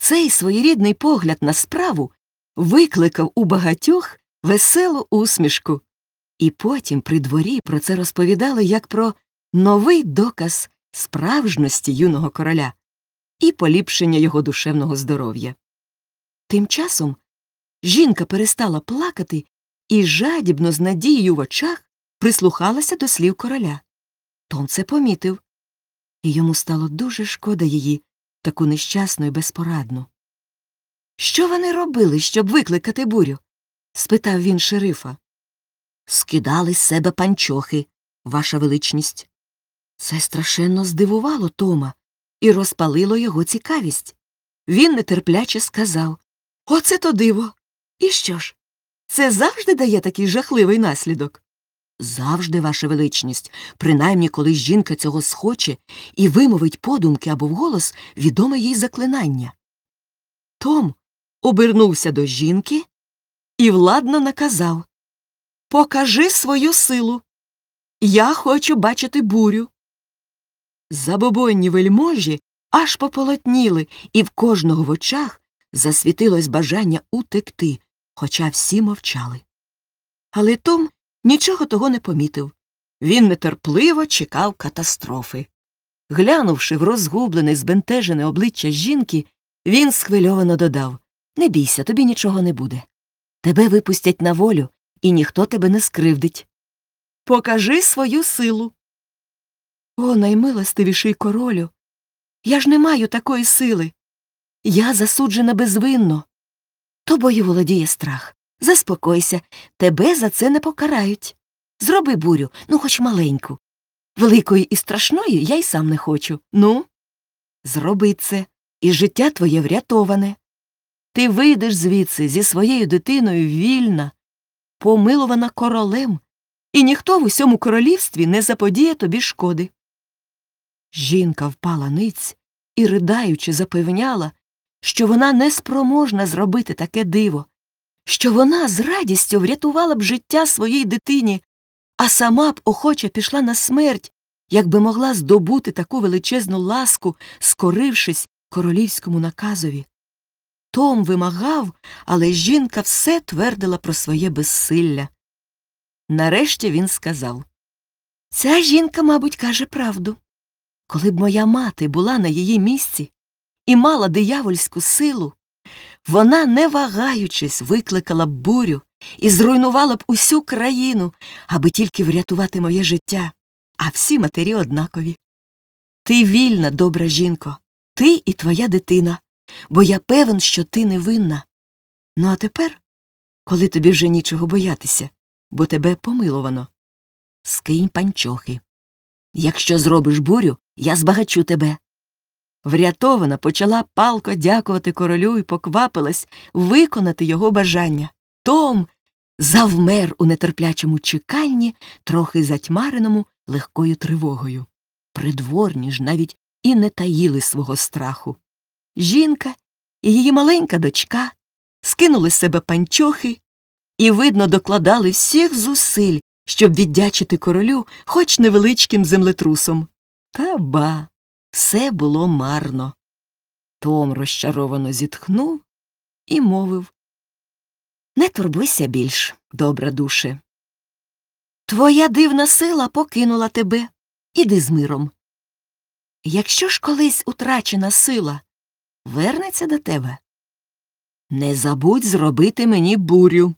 Цей своєрідний погляд на справу викликав у багатьох веселу усмішку. І потім при дворі про це розповідали як про новий доказ справжності юного короля і поліпшення його душевного здоров'я. Тим часом жінка перестала плакати і жадібно з надією в очах прислухалася до слів короля. Том це помітив, і йому стало дуже шкода її, таку нещасну і безпорадну. «Що вони робили, щоб викликати бурю?» – спитав він шерифа. «Скидали з себе панчохи, ваша величність». Це страшенно здивувало Тома і розпалило його цікавість. Він нетерпляче сказав: «Оце то диво! І що ж? Це завжди дає такий жахливий наслідок?» «Завжди, ваша величність, принаймні, коли жінка цього схоче і вимовить подумки або вголос відоме їй заклинання». Том обернувся до жінки і владно наказав: «Покажи свою силу! Я хочу бачити бурю!» Забобонні вельможі аж пополотніли, і в кожного в очах засвітилось бажання утекти, хоча всі мовчали. Але Том нічого того не помітив. Він нетерпливо чекав катастрофи. Глянувши в розгублене, збентежене обличчя жінки, він схвильовано додав: «Не бійся, тобі нічого не буде. Тебе випустять на волю, і ніхто тебе не скривдить. Покажи свою силу». «О, наймилостивіший королю, я ж не маю такої сили. Я засуджена безвинно. Тобою володіє страх. Заспокойся, тебе за це не покарають. Зроби бурю, ну хоч маленьку. Великої і страшної я й сам не хочу. Ну, зроби це, і життя твоє врятоване. Ти вийдеш звідси зі своєю дитиною вільна, помилувана королем, і ніхто в усьому королівстві не заподіє тобі шкоди». Жінка впала ниць і, riдаючи, запевняла, що вона неспроможна зробити таке диво, що вона з радістю врятувала б життя своїй дитині, а сама б охоче пішла на смерть, якби могла здобути таку величезну ласку, скорившись королівському наказові. Том вимагав, але жінка все твердила про своє безсилля. Нарешті він сказав: «Ця жінка, мабуть, каже правду. Коли б моя мати була на її місці і мала диявольську силу, вона, не вагаючись, викликала б бурю і зруйнувала б усю країну, аби тільки врятувати моє життя, а всі матері однакові. Ти вільна, добра жінко, ти і твоя дитина, бо я певен, що ти невинна. Ну а тепер, коли тобі вже нічого боятися, бо тебе помиловано, скинь панчохи. Якщо зробиш бурю, я збагачу тебе». Врятована почала палко дякувати королю і поквапилась виконати його бажання. Том завмер у нетерплячому чеканні, трохи затьмареному легкою тривогою. Придворні ж навіть і не таїли свого страху. Жінка і її маленька дочка скинули з себе панчохи і, видно, докладали всіх зусиль, щоб віддячити королю хоч невеличким землетрусом. Та ба! Все було марно. Том розчаровано зітхнув і мовив: «Не турбуйся більш, добра душе. Твоя дивна сила покинула тебе. Іди з миром. Якщо ж колись утрачена сила вернеться до тебе, не забудь зробити мені бурю».